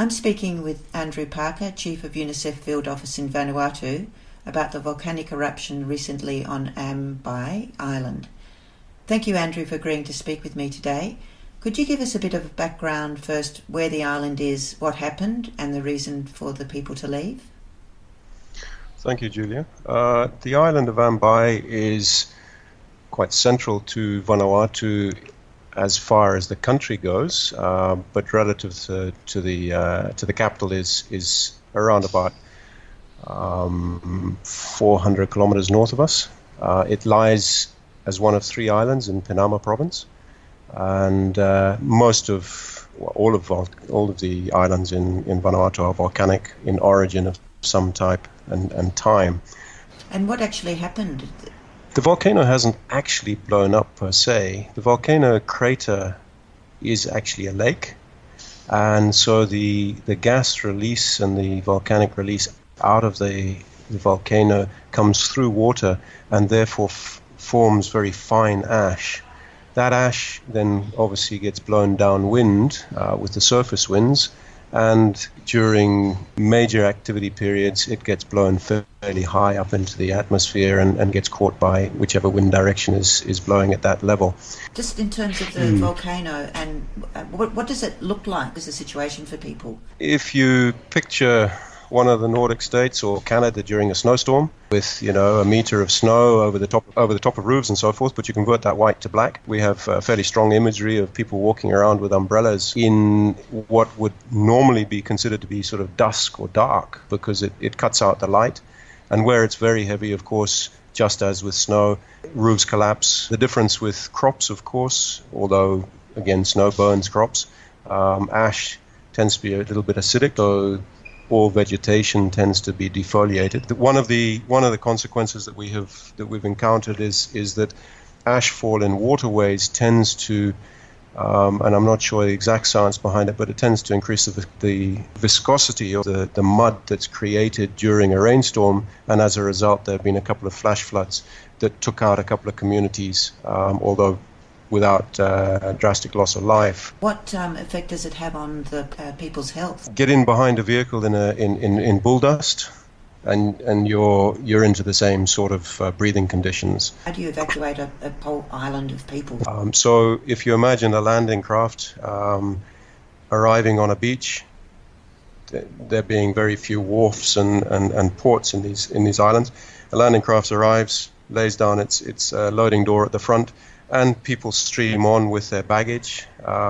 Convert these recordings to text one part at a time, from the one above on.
I'm speaking with Andrew Parker, Chief of UNICEF Field Office in Vanuatu, about the volcanic eruption recently on Ambai Island. Thank you, Andrew, for agreeing to speak with me today. Could you give us a bit of background first, where the island is, what happened, and the reason for the people to leave? Thank you, Julia. The island of Ambai is quite central to Vanuatu as far as the country goes, but relative to the capital is around about 400 kilometers north of us. It lies as one of 3 islands in Penama province, and all of the islands in Vanuatu are volcanic in origin of some type and time. And what actually happened? The volcano hasn't actually blown up per se. The volcano crater is actually a lake, and so the gas release and the volcanic release out of the volcano comes through water and therefore forms very fine ash. That ash then obviously gets blown downwind with the surface winds, and during major activity periods it gets blown fairly high up into the atmosphere and gets caught by whichever wind direction is blowing at that level. Just in terms of the volcano, and what does it look like as a situation for people? If you picture one of the Nordic states or Canada during a snowstorm with, a meter of snow over the top of roofs and so forth, but you convert that white to black. We have fairly strong imagery of people walking around with umbrellas in what would normally be considered to be sort of dusk or dark, because it cuts out the light. And where it's very heavy, of course, just as with snow, roofs collapse. The difference with crops, of course, although again snow burns crops, ash tends to be a little bit acidic, so all vegetation tends to be defoliated. One of the consequences that we've encountered is that ashfall in waterways tends to, and I'm not sure the exact science behind it, but it tends to increase the viscosity of the mud that's created during a rainstorm, and as a result there have been a couple of flash floods that took out a couple of communities, although without drastic loss of life. What effect does it have on the people's health? Get in behind a vehicle in bull dust, and you're into the same sort of breathing conditions. How do you evacuate a whole island of people? So if you imagine a landing craft arriving on a beach, there being very few wharfs and ports in these islands, a landing craft arrives, lays down its loading door at the front, and people stream on with their baggage.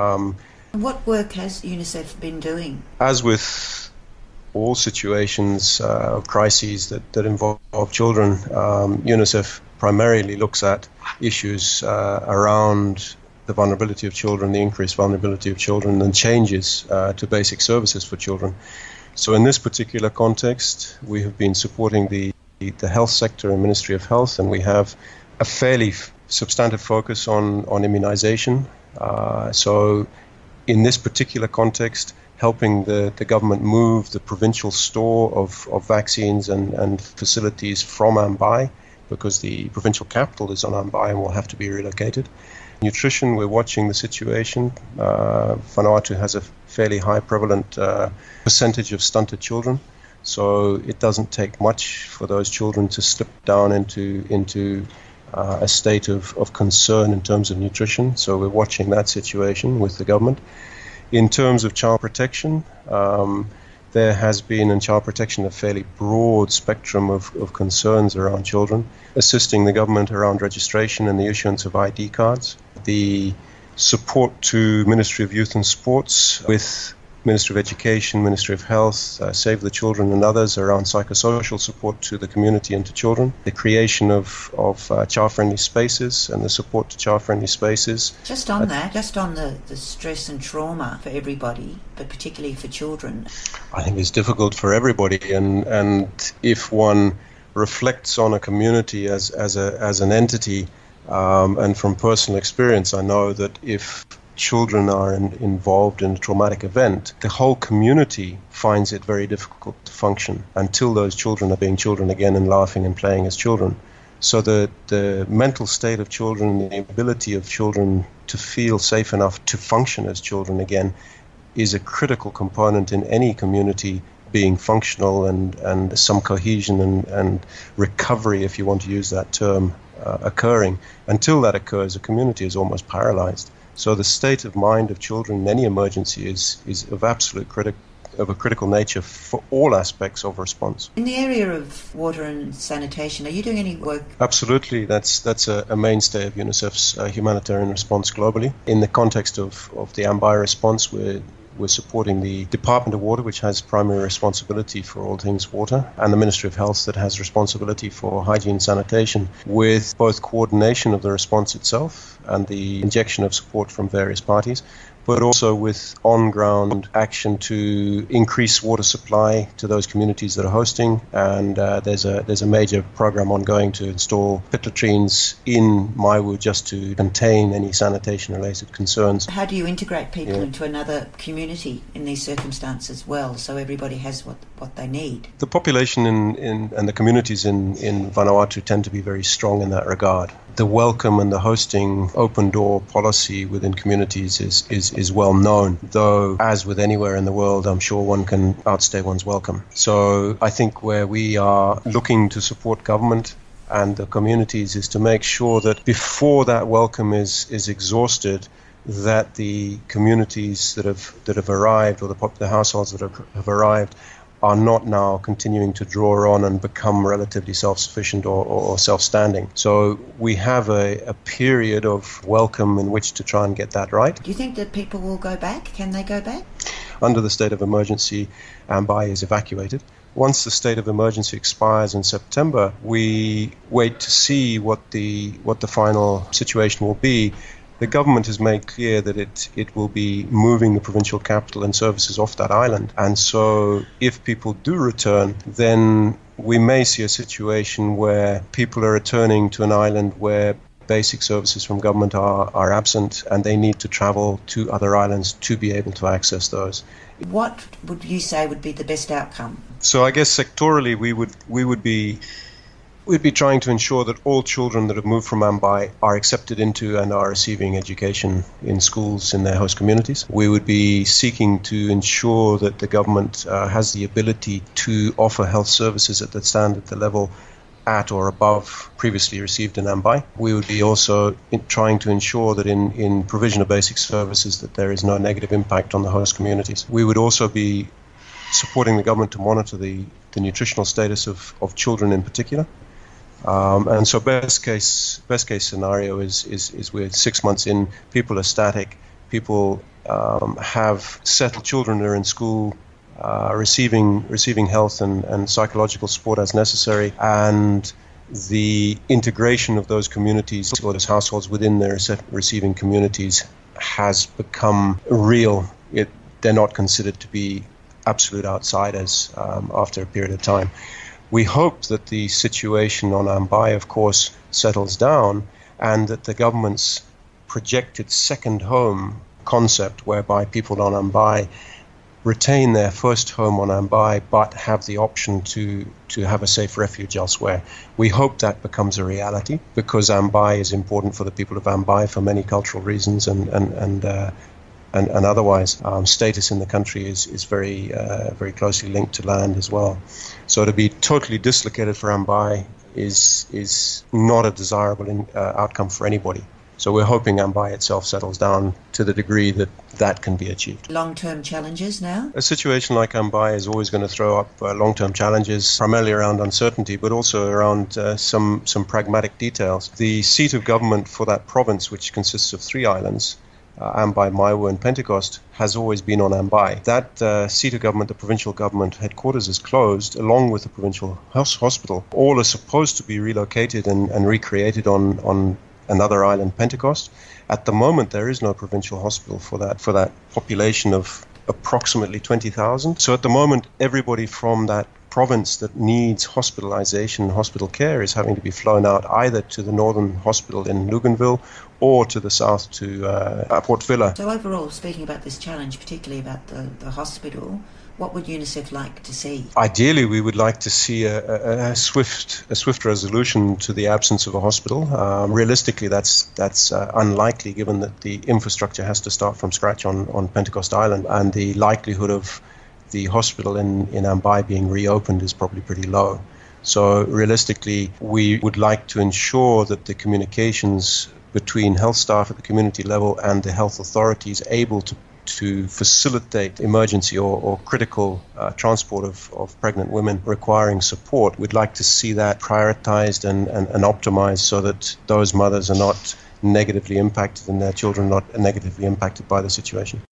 What work has UNICEF been doing? As with all situations of crises that involve children, UNICEF primarily looks at issues around the vulnerability of children, the increased vulnerability of children, and changes to basic services for children. So in this particular context, we have been supporting the health sector and Ministry of Health, and we have a fairly substantive focus on immunization. So in this particular context, helping the government move the provincial store of vaccines and facilities from Ambai, because the provincial capital is on Ambai and will have to be relocated. Nutrition, we're watching the situation. Vanuatu has a fairly high prevalent percentage of stunted children, so it doesn't take much for those children to slip down into a state of concern in terms of nutrition. So we're watching that situation with the government. In terms of child protection, there has been in child protection a fairly broad spectrum of concerns around children, assisting the government around registration and the issuance of ID cards. The support to Ministry of Youth and Sports with Ministry of Education, Ministry of Health, Save the Children and others around psychosocial support to the community and to children. The creation of child-friendly spaces and the support to child-friendly spaces. Just on the stress and trauma for everybody, but particularly for children. I think it's difficult for everybody, and if one reflects on a community as an entity, and from personal experience, I know that if children are involved in a traumatic event, the whole community finds it very difficult to function until those children are being children again and laughing and playing as children. So the mental state of children, the ability of children to feel safe enough to function as children again is a critical component in any community being functional and some cohesion and recovery, if you want to use that term, occurring. Until that occurs, a community is almost paralyzed. So the state of mind of children in any emergency is of absolute critical nature for all aspects of response. In the area of water and sanitation, are you doing any work? Absolutely. That's a mainstay of UNICEF's humanitarian response globally. In the context of the Ambai response, we're supporting the Department of Water, which has primary responsibility for all things water, and the Ministry of Health that has responsibility for hygiene and sanitation, with both coordination of the response itself and the injection of support from various parties, but also with on-ground action to increase water supply to those communities that are hosting. And there's a major program ongoing to install pit latrines in Maiwu just to contain any sanitation-related concerns. How do you integrate people into another community in these circumstances well, so everybody has what they need? The population and the communities in Vanuatu tend to be very strong in that regard. The welcome and the hosting open door policy within communities is well known, though as with anywhere in the world, I'm sure one can outstay one's welcome. So I think where we are looking to support government and the communities is to make sure that before that welcome is exhausted, that the communities that have arrived, or the households that have arrived, are not now continuing to draw on and become relatively self-sufficient or self-standing. So we have a period of welcome in which to try and get that right. Do you think that people will go back? Can they go back? Under the state of emergency, Ambai is evacuated. Once the state of emergency expires in September, we wait to see what the final situation will be. The government has made clear that it will be moving the provincial capital and services off that island. And so if people do return, then we may see a situation where people are returning to an island where basic services from government are absent, and they need to travel to other islands to be able to access those. What would you say would be the best outcome? So I guess sectorally we'd be trying to ensure that all children that have moved from Ambai are accepted into and are receiving education in schools in their host communities. We would be seeking to ensure that the government has the ability to offer health services at the level at or above previously received in Ambai. We would be also trying to ensure that in provision of basic services that there is no negative impact on the host communities. We would also be supporting the government to monitor the nutritional status of children in particular. And so best case scenario is we're 6 months in, people are static, people have settled, children are in school, receiving health and psychological support as necessary, and the integration of those communities or those households within their receiving communities has become real. They're not considered to be absolute outsiders after a period of time. We hope that the situation on Ambai, of course, settles down, and that the government's projected second home concept, whereby people on Ambai retain their first home on Ambai but have the option to have a safe refuge elsewhere. We hope that becomes a reality, because Ambai is important for the people of Ambai for many cultural reasons and otherwise. Status in the country is very closely linked to land as well. So to be totally dislocated for Ambai is not a desirable outcome for anybody. So we're hoping Ambai itself settles down to the degree that can be achieved. Long-term challenges now? A situation like Ambai is always going to throw up long-term challenges, primarily around uncertainty, but also around some pragmatic details. The seat of government for that province, which consists of 3 islands, Ambai, Maiwu and Pentecost, has always been on Ambai. That seat of government, the provincial government headquarters, is closed, along with the provincial hospital. All are supposed to be relocated and recreated on another island, Pentecost. At the moment, there is no provincial hospital for that population of approximately 20,000. So at the moment, everybody from that province that needs hospitalization and hospital care is having to be flown out either to the northern hospital in Luganville or to the south to Port Vila. So overall, speaking about this challenge, particularly about the hospital, what would UNICEF like to see? Ideally, we would like to see a swift resolution to the absence of a hospital. Realistically, that's unlikely, given that the infrastructure has to start from scratch on Pentecost Island, and the likelihood of the hospital in Ambai being reopened is probably pretty low. So realistically, we would like to ensure that the communications between health staff at the community level and the health authorities able to facilitate emergency or critical transport of pregnant women requiring support. We'd like to see that prioritized and optimized so that those mothers are not negatively impacted and their children not negatively impacted by the situation.